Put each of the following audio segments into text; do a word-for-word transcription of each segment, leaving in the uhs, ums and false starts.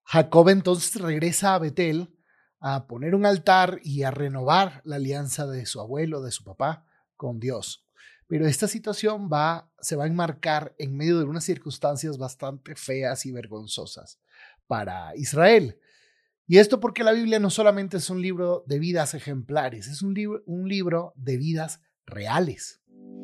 Jacob entonces regresa a Betel a poner un altar y a renovar la alianza de su abuelo, de su papá, con Dios. Pero esta situación va, se va a enmarcar en medio de unas circunstancias bastante feas y vergonzosas para Israel. Y esto porque la Biblia no solamente es un libro de vidas ejemplares, es un libro, un libro de vidas reales.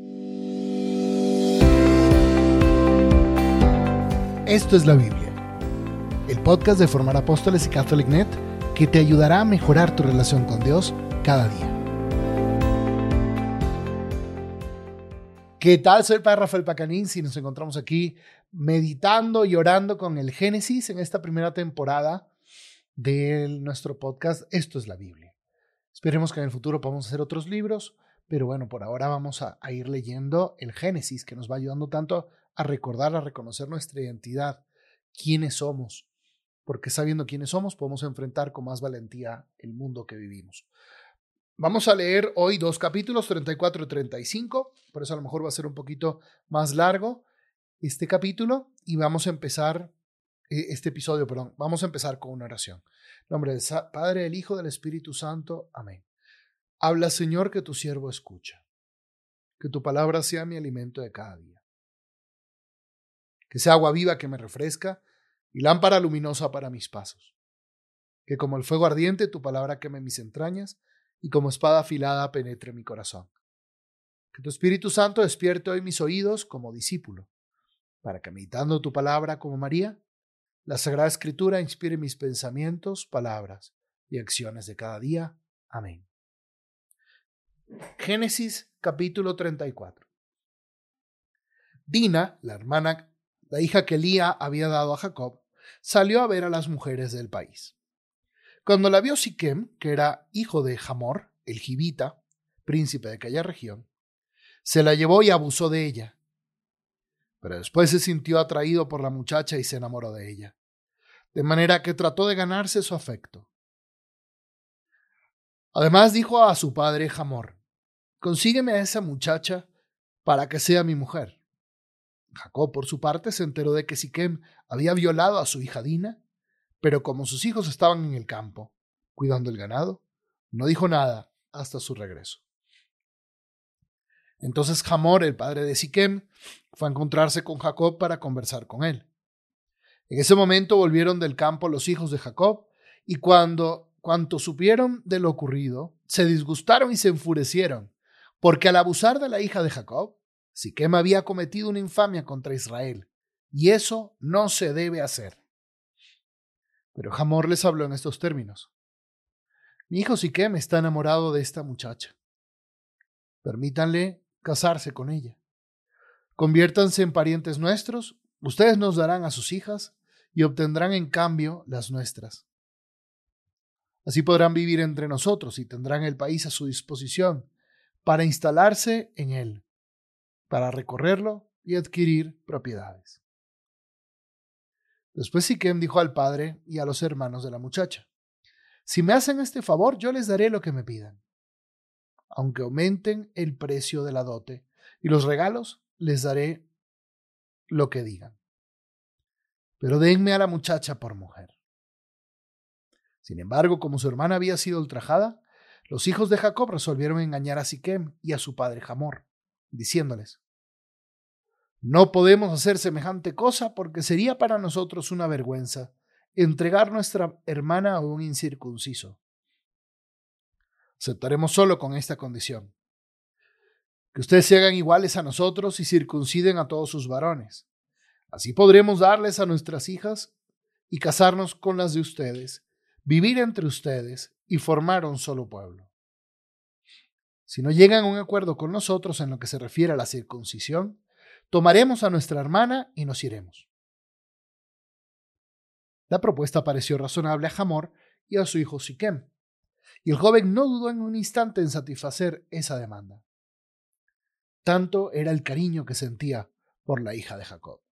Esto es la Biblia, el podcast de Formar Apóstoles y Catholic Net que te ayudará a mejorar tu relación con Dios cada día. ¿Qué tal? Soy el Padre Rafael Pacanins y nos encontramos aquí meditando y orando con el Génesis en esta primera temporada de nuestro podcast. Esto es la Biblia. Esperemos que en el futuro podamos hacer otros libros, pero bueno, por ahora vamos a, a ir leyendo el Génesis, que nos va ayudando tanto a recordar, a reconocer nuestra identidad, quiénes somos, porque sabiendo quiénes somos podemos enfrentar con más valentía el mundo que vivimos. Vamos a leer hoy dos capítulos, treinta y cuatro y treinta y cinco, por eso a lo mejor va a ser un poquito más largo este capítulo y vamos a empezar, eh, este episodio, perdón, vamos a empezar con una oración. En nombre del Padre, del Hijo, del Espíritu Santo. Amén. Habla, Señor, que tu siervo escucha. Que tu palabra sea mi alimento de cada día. Que sea agua viva que me refresca y lámpara luminosa para mis pasos. Que como el fuego ardiente tu palabra queme mis entrañas y como espada afilada penetre mi corazón. Que tu Espíritu Santo despierte hoy mis oídos como discípulo, para que meditando tu palabra como María, la Sagrada Escritura inspire mis pensamientos, palabras y acciones de cada día. Amén. Génesis capítulo treinta y cuatro. Dina, la hermana, la hija que Lía había dado a Jacob, salió a ver a las mujeres del país. Cuando la vio Siquem, que era hijo de Hamor, el Jibita, príncipe de aquella región, se la llevó y abusó de ella. Pero después se sintió atraído por la muchacha y se enamoró de ella, de manera que trató de ganarse su afecto. Además dijo a su padre Hamor: consígueme a esa muchacha para que sea mi mujer. Jacob, por su parte, se enteró de que Siquem había violado a su hija Dina, pero como sus hijos estaban en el campo, cuidando el ganado, no dijo nada hasta su regreso. Entonces Hamor, el padre de Siquem, fue a encontrarse con Jacob para conversar con él. En ese momento volvieron del campo los hijos de Jacob, y cuando cuanto supieron de lo ocurrido, se disgustaron y se enfurecieron, porque al abusar de la hija de Jacob, Siquem había cometido una infamia contra Israel, y eso no se debe hacer. Pero Hamor les habló en estos términos: mi hijo Siquem está enamorado de esta muchacha. Permítanle casarse con ella. Conviértanse en parientes nuestros, ustedes nos darán a sus hijas y obtendrán en cambio las nuestras. Así podrán vivir entre nosotros y tendrán el país a su disposición para instalarse en él, para recorrerlo y adquirir propiedades. Después Siquem dijo al padre y a los hermanos de la muchacha: si me hacen este favor, yo les daré lo que me pidan, aunque aumenten el precio de la dote, y los regalos les daré lo que digan. Pero denme a la muchacha por mujer. Sin embargo, como su hermana había sido ultrajada, los hijos de Jacob resolvieron engañar a Siquem y a su padre Hamor, diciéndoles: no podemos hacer semejante cosa porque sería para nosotros una vergüenza entregar nuestra hermana a un incircunciso. Aceptaremos solo con esta condición: que ustedes se hagan iguales a nosotros y circunciden a todos sus varones. Así podremos darles a nuestras hijas y casarnos con las de ustedes, vivir entre ustedes y formar un solo pueblo. Si no llegan a un acuerdo con nosotros en lo que se refiere a la circuncisión, tomaremos a nuestra hermana y nos iremos. La propuesta pareció razonable a Hamor y a su hijo Siquem, y el joven no dudó en un instante en satisfacer esa demanda. Tanto era el cariño que sentía por la hija de Jacob.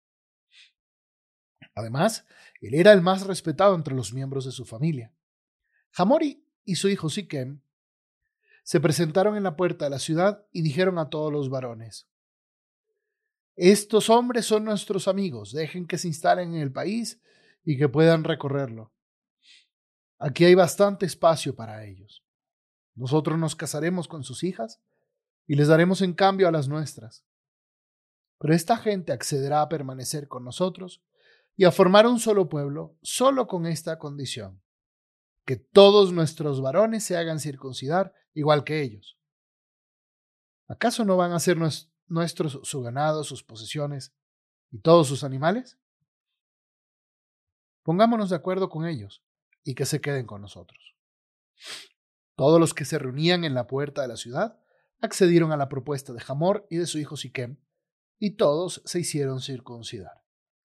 Además, él era el más respetado entre los miembros de su familia. Hamor y su hijo Siquem se presentaron en la puerta de la ciudad y dijeron a todos los varones: estos hombres son nuestros amigos, dejen que se instalen en el país y que puedan recorrerlo. Aquí hay bastante espacio para ellos. Nosotros nos casaremos con sus hijas y les daremos en cambio a las nuestras. Pero esta gente accederá a permanecer con nosotros y a formar un solo pueblo solo con esta condición: que todos nuestros varones se hagan circuncidar igual que ellos. ¿Acaso no van a ser nuestros su ganado, sus posesiones y todos sus animales? Pongámonos de acuerdo con ellos y que se queden con nosotros. Todos los que se reunían en la puerta de la ciudad accedieron a la propuesta de Hamor y de su hijo Siquem, y todos se hicieron circuncidar.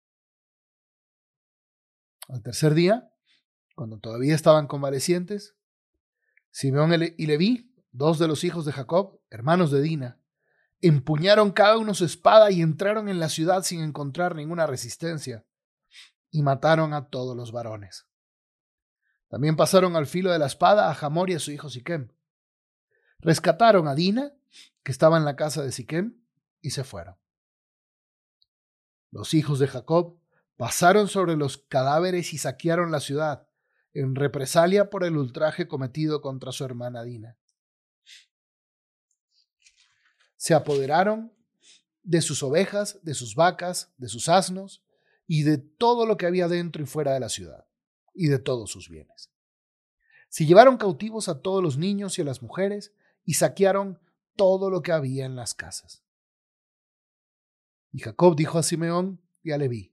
Al tercer día, cuando todavía estaban convalecientes, Simeón y Leví, dos de los hijos de Jacob, hermanos de Dina, empuñaron cada uno su espada y entraron en la ciudad sin encontrar ninguna resistencia, y mataron a todos los varones. También pasaron al filo de la espada a Hamor y a su hijo Siquem. Rescataron a Dina, que estaba en la casa de Siquem, y se fueron. Los hijos de Jacob pasaron sobre los cadáveres y saquearon la ciudad, en represalia por el ultraje cometido contra su hermana Dina. Se apoderaron de sus ovejas, de sus vacas, de sus asnos y de todo lo que había dentro y fuera de la ciudad, y de todos sus bienes. Se llevaron cautivos a todos los niños y a las mujeres y saquearon todo lo que había en las casas. Y Jacob dijo a Simeón y a Leví: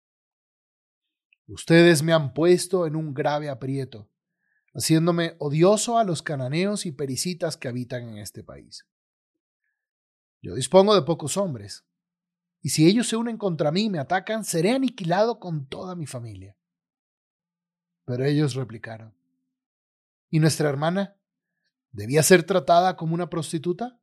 ustedes me han puesto en un grave aprieto, haciéndome odioso a los cananeos y pericitas que habitan en este país. Yo dispongo de pocos hombres, y si ellos se unen contra mí y me atacan, seré aniquilado con toda mi familia. Pero ellos replicaron: ¿y nuestra hermana debía ser tratada como una prostituta?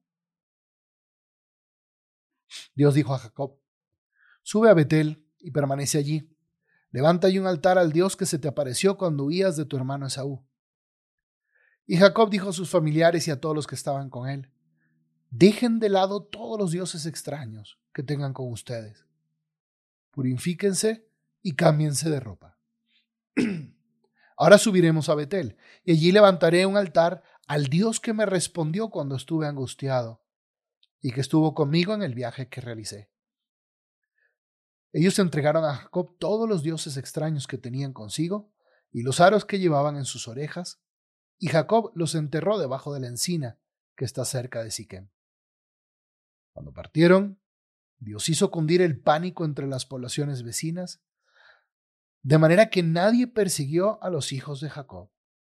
Dios dijo a Jacob: sube a Betel y permanece allí. Levanta allí un altar al Dios que se te apareció cuando huías de tu hermano Esaú. Y Jacob dijo a sus familiares y a todos los que estaban con él: dejen de lado todos los dioses extraños que tengan con ustedes. Purifíquense y cámbiense de ropa. Ahora subiremos a Betel, y allí levantaré un altar al Dios que me respondió cuando estuve angustiado y que estuvo conmigo en el viaje que realicé. Ellos entregaron a Jacob todos los dioses extraños que tenían consigo y los aros que llevaban en sus orejas, y Jacob los enterró debajo de la encina que está cerca de Siquem. Cuando partieron, Dios hizo cundir el pánico entre las poblaciones vecinas, de manera que nadie persiguió a los hijos de Jacob.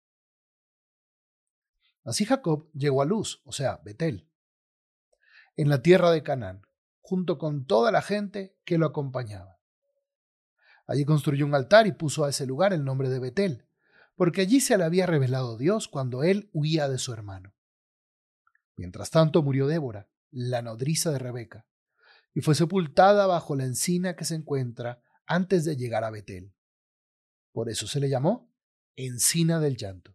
Así Jacob llegó a Luz, o sea, Betel, en la tierra de Canaán, junto con toda la gente que lo acompañaba. Allí construyó un altar y puso a ese lugar el nombre de Betel, porque allí se le había revelado Dios cuando él huía de su hermano. Mientras tanto murió Débora, la nodriza de Rebeca, y fue sepultada bajo la encina que se encuentra antes de llegar a Betel. Por eso se le llamó Encina del Llanto.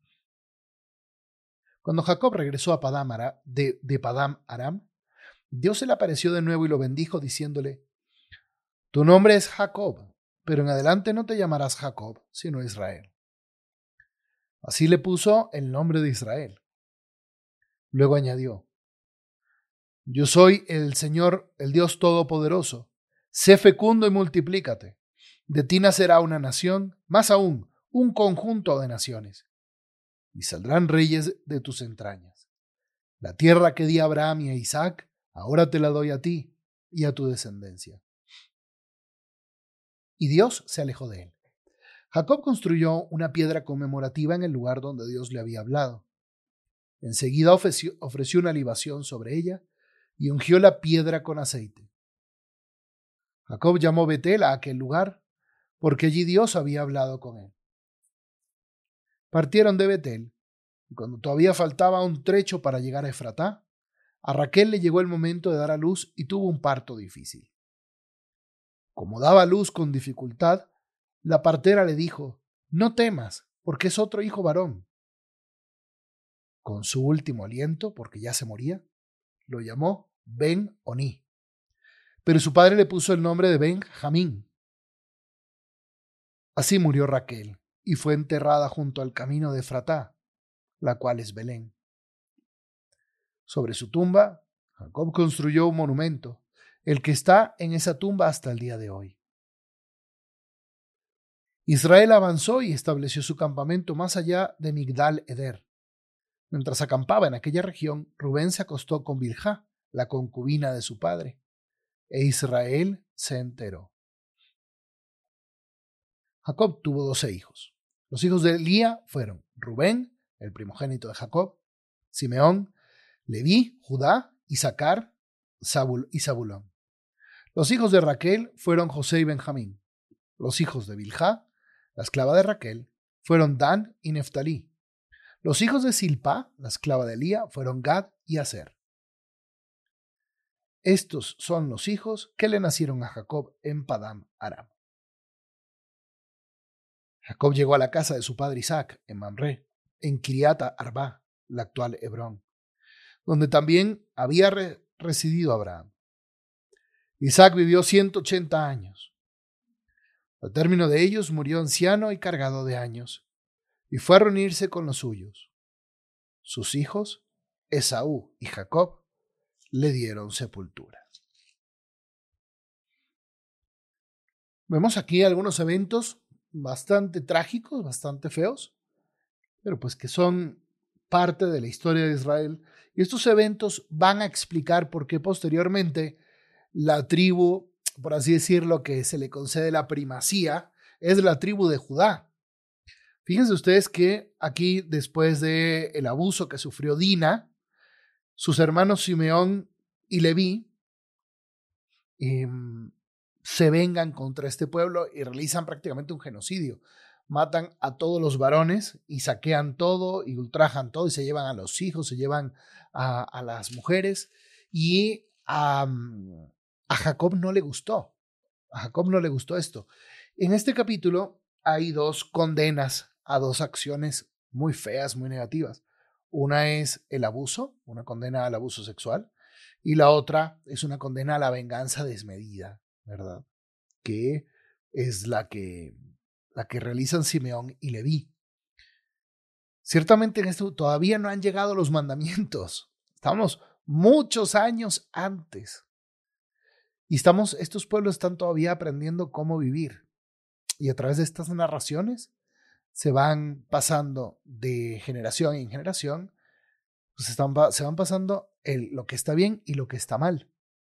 Cuando Jacob regresó a Padam Aram, de, de Padam Aram, Dios se le apareció de nuevo y lo bendijo diciéndole: tu nombre es Jacob, pero en adelante no te llamarás Jacob, sino Israel. Así le puso el nombre de Israel. Luego añadió: yo soy el Señor, el Dios Todopoderoso. Sé fecundo y multiplícate. De ti nacerá una nación, más aún, un conjunto de naciones. Y saldrán reyes de tus entrañas. La tierra que di a Abraham y a Isaac, ahora te la doy a ti y a tu descendencia. Y Dios se alejó de él. Jacob construyó una piedra conmemorativa en el lugar donde Dios le había hablado. Enseguida ofreció, ofreció una libación sobre ella y ungió la piedra con aceite. Jacob llamó Betel a aquel lugar, porque allí Dios había hablado con él. Partieron de Betel, y cuando todavía faltaba un trecho para llegar a Efratá, a Raquel le llegó el momento de dar a luz y tuvo un parto difícil. Como daba a luz con dificultad, la partera le dijo: no temas, porque es otro hijo varón. Con su último aliento, porque ya se moría, lo llamó Ben-Oni. Pero su padre le puso el nombre de Ben-Jamín. Así murió Raquel y fue enterrada junto al camino de Efratá, la cual es Belén. Sobre su tumba, Jacob construyó un monumento, el que está en esa tumba hasta el día de hoy. Israel avanzó y estableció su campamento más allá de Migdal Eder. Mientras acampaba en aquella región, Rubén se acostó con Bilhá, la concubina de su padre, e Israel se enteró. Jacob tuvo doce hijos. Los hijos de Lía fueron Rubén, el primogénito de Jacob, Simeón, Leví, Judá, Isaacar Zabul y Zabulón. Los hijos de Raquel fueron José y Benjamín. Los hijos de Bilhá, la esclava de Raquel, fueron Dan y Neftalí. Los hijos de Silpá, la esclava de Lía, fueron Gad y Aser. Estos son los hijos que le nacieron a Jacob en Padam Aram. Jacob llegó a la casa de su padre Isaac en Mamre, en Kiriata Arba, la actual Hebrón, donde también había re- residido Abraham. Isaac vivió ciento ochenta años. Al término de ellos murió anciano y cargado de años, y fue a reunirse con los suyos. Sus hijos, Esaú y Jacob, le dieron sepultura. Vemos aquí algunos eventos bastante trágicos, bastante feos, pero pues que son parte de la historia de Israel. Y estos eventos van a explicar por qué posteriormente la tribu, por así decirlo, que se le concede la primacía, es la tribu de Judá. Fíjense ustedes que aquí, después del abuso que sufrió Dina, sus hermanos Simeón y Leví eh, se vengan contra este pueblo y realizan prácticamente un genocidio. Matan a todos los varones y saquean todo y ultrajan todo y se llevan a los hijos, se llevan a, a las mujeres. Y a, a Jacob no le gustó. A Jacob no le gustó esto. En este capítulo hay dos condenas a dos acciones muy feas, muy negativas. Una es el abuso, una condena al abuso sexual, y la otra es una condena a la venganza desmedida, ¿verdad? Que es la que, la que realizan Simeón y Leví. Ciertamente en esto todavía no han llegado los mandamientos. Estamos muchos años antes. Y estamos, estos pueblos están todavía aprendiendo cómo vivir. Y a través de estas narraciones se van pasando de generación en generación, pues están, se van pasando el, lo que está bien y lo que está mal.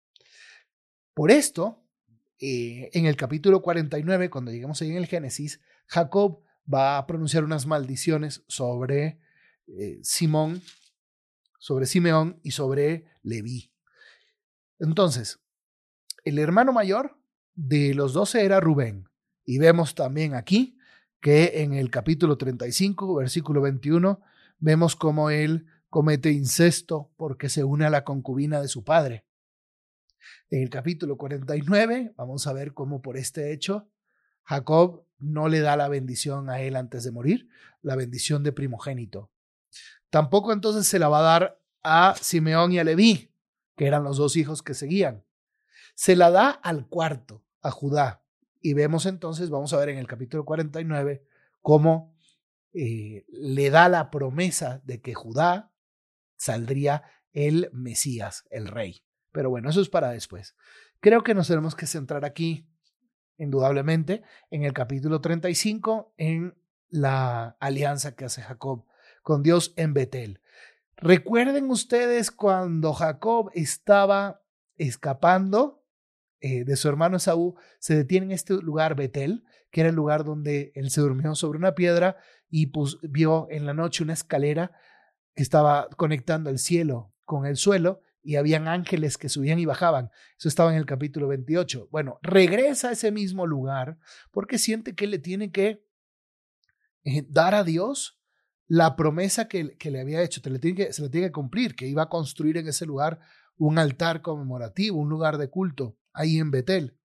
Por esto, eh, en el capítulo cuarenta y nueve, cuando lleguemos ahí en el Génesis, Jacob va a pronunciar unas maldiciones sobre eh, Simón, sobre Simeón y sobre Leví. Entonces, el hermano mayor de los doce era Rubén. Y vemos también aquí que en el capítulo treinta y cinco, versículo veintiuno, vemos cómo él comete incesto porque se une a la concubina de su padre. En el capítulo cuarenta y nueve vamos a ver cómo por este hecho Jacob no le da la bendición a él antes de morir, la bendición de primogénito. Tampoco entonces se la va a dar a Simeón y a Leví, que eran los dos hijos que seguían. Se la da al cuarto, a Judá. Y vemos entonces, vamos a ver en el capítulo cuarenta y nueve, cómo eh, le da la promesa de que Judá saldría el Mesías, el rey. Pero bueno, eso es para después. Creo que nos tenemos que centrar aquí, indudablemente, en el capítulo treinta y cinco, en la alianza que hace Jacob con Dios en Betel. Recuerden ustedes cuando Jacob estaba escapando eh, de su hermano Esaú, se detiene en este lugar Betel, que era el lugar donde él se durmió sobre una piedra y pues, vio en la noche una escalera que estaba conectando el cielo con el suelo y habían ángeles que subían y bajaban. Eso estaba en el capítulo veintiocho. Bueno, regresa a ese mismo lugar porque siente que le tiene que eh, dar a Dios la promesa que, que le había hecho, se le, tiene que, se le tiene que cumplir, que iba a construir en ese lugar un altar conmemorativo, un lugar de culto, ahí en Betel.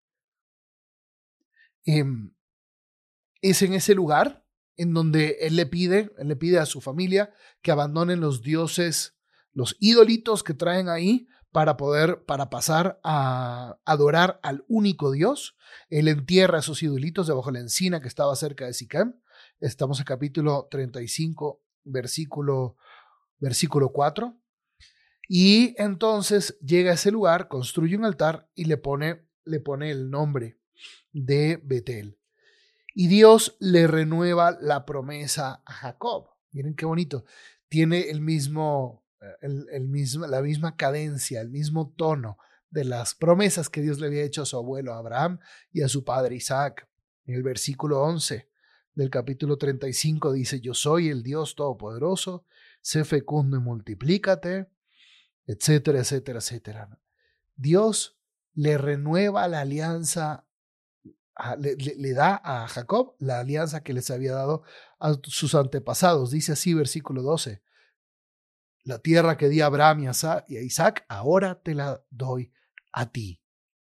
Eh, es en ese lugar en donde él le pide, él le pide a su familia que abandonen los dioses, los ídolitos que traen ahí, para poder, para pasar a adorar al único Dios. Él entierra a sus idolitos debajo de la encina que estaba cerca de Siquem. Estamos en capítulo treinta y cinco, versículo, versículo cuatro. Y entonces llega a ese lugar, construye un altar y le pone, le pone el nombre de Betel. Y Dios le renueva la promesa a Jacob. Miren qué bonito. Tiene el mismo, el, el mismo, la misma cadencia, el mismo tono de las promesas que Dios le había hecho a su abuelo Abraham y a su padre Isaac. En el versículo once del capítulo treinta y cinco dice: yo soy el Dios Todopoderoso, sé fecundo y multiplícate, etcétera, etcétera, etcétera. Dios le renueva la alianza, le, le, le da a Jacob la alianza que les había dado a sus antepasados. Dice así, versículo doce: la tierra que di a Abraham y a Isaac, ahora te la doy a ti.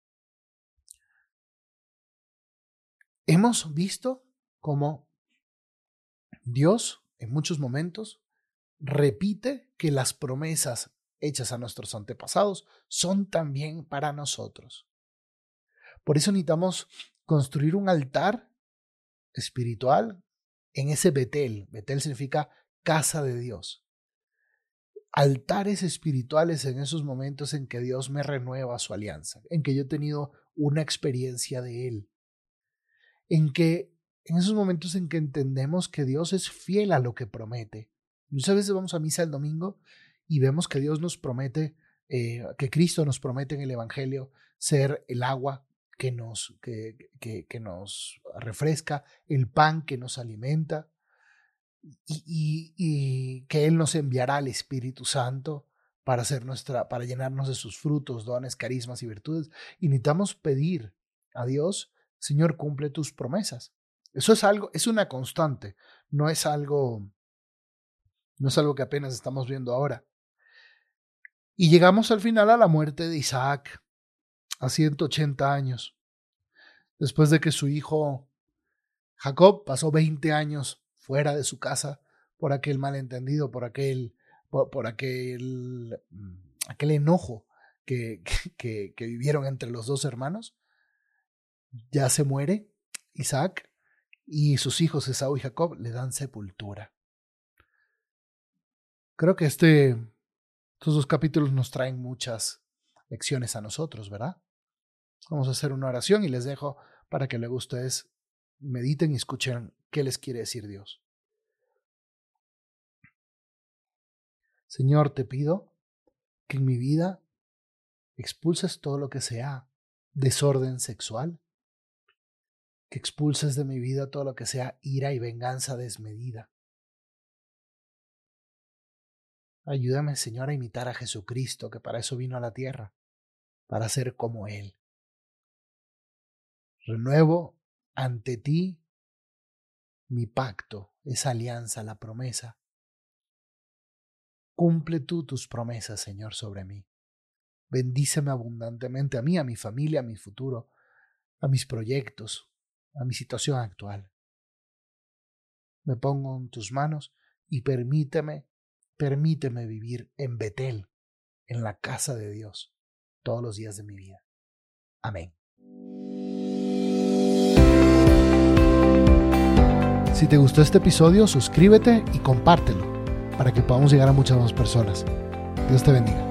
Hemos visto cómo Dios en muchos momentos repite que las promesas hechas a nuestros antepasados son también para nosotros. Por eso necesitamos construir un altar espiritual en ese Betel. Betel significa casa de Dios. Altares espirituales en esos momentos en que Dios me renueva su alianza, en que yo he tenido una experiencia de Él, en que en esos momentos en que entendemos que Dios es fiel a lo que promete. Muchas veces vamos a misa el domingo y vemos que Dios nos promete, eh, que Cristo nos promete en el Evangelio ser el agua que nos, que, que, que nos refresca, el pan que nos alimenta, y, y, y que Él nos enviará al Espíritu Santo para, hacer nuestra, para llenarnos de sus frutos, dones, carismas y virtudes. Y necesitamos pedir a Dios: Señor, cumple tus promesas. Eso es algo, es una constante, no es algo, no es algo que apenas estamos viendo ahora. Y llegamos al final a la muerte de Isaac, a ciento ochenta años, después de que su hijo Jacob pasó veinte años fuera de su casa por aquel malentendido, por aquel, por, por aquel, aquel enojo que, que, que vivieron entre los dos hermanos. Ya se muere Isaac y sus hijos Esaú y Jacob le dan sepultura. Creo que este, estos dos capítulos nos traen muchas lecciones a nosotros, ¿verdad? Vamos a hacer una oración y les dejo para que luego ustedes mediten y escuchen qué les quiere decir Dios. Señor, te pido que en mi vida expulses todo lo que sea desorden sexual, que expulses de mi vida todo lo que sea ira y venganza desmedida. Ayúdame, Señor, a imitar a Jesucristo, que para eso vino a la tierra, para ser como Él. Renuevo ante ti mi pacto, esa alianza, la promesa. Cumple tú tus promesas, Señor, sobre mí. Bendíceme abundantemente a mí, a mi familia, a mi futuro, a mis proyectos, a mi situación actual. Me pongo en tus manos y permíteme, permíteme vivir en Betel, en la casa de Dios, todos los días de mi vida. Amén. Si te gustó este episodio, suscríbete y compártelo para que podamos llegar a muchas más personas. Dios te bendiga.